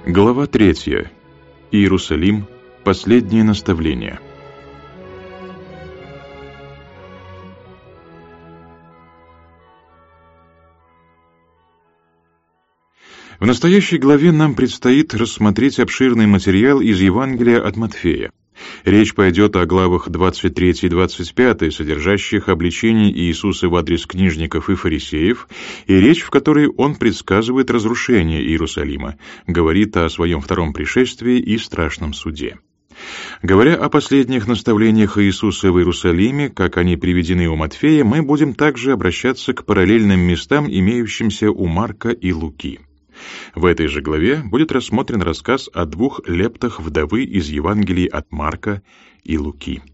Глава 3. Иерусалим. Последнее наставление. В настоящей главе нам предстоит рассмотреть обширный материал из Евангелия от Матфея. Речь пойдет о главах 23 и 25, содержащих обличение Иисуса в адрес книжников и фарисеев, и речь, в которой он предсказывает разрушение Иерусалима, говорит о своем втором пришествии и страшном суде. Говоря о последних наставлениях Иисуса в Иерусалиме, как они приведены у Матфея, мы будем также обращаться к параллельным местам, имеющимся у Марка и Луки. В этой же главе будет рассмотрен рассказ о двух лептах вдовы из Евангелий от Марка и Луки.